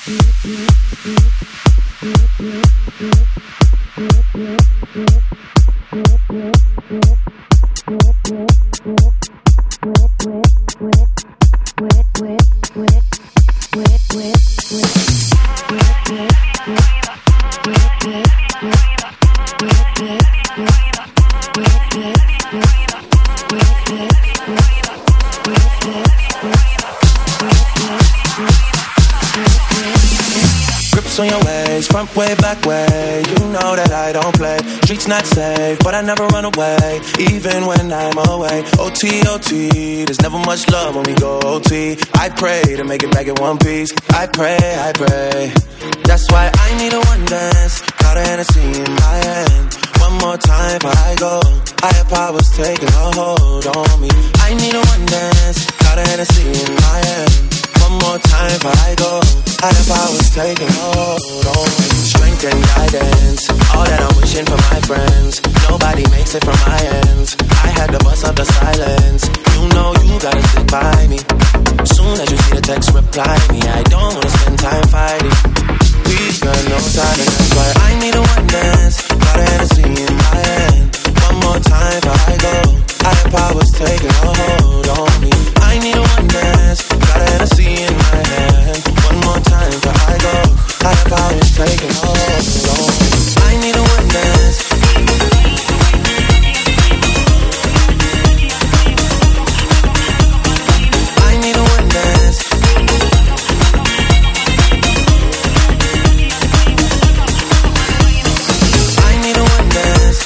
On your ways, front way, back way. You know that I don't play. Streets not safe, but I never run away, even when I'm away. OT, OT, there's never much love when we go OT. I pray to make it back in one piece. I pray. That's why I need a one dance. Got a Hennessy in my hand. One more time before I go. Higher powers taking a hold on me. I need a one dance. Got a Hennessy in my hand. One more time before I go. Higher powers taking hold on me. Strength and guidance, all that I'm wishing for my friends. Nobody makes it from my ends. I had to bust up the silence. You know you gotta stick by me. Soon as you see the text, reply me. I don't wanna spend time fighting. We got no time, and that's why I need a one dance. Got a Hennessy in my hand. One more time before I go. Higher powers taking a hold on me. I need a one dance. Got a Hennessy in my hand. One more time before I go. Higher powers taking a hold on me. I need a one dance. I need a one dance. I need a one dance.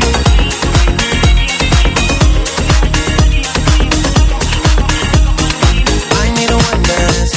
I need a one dance.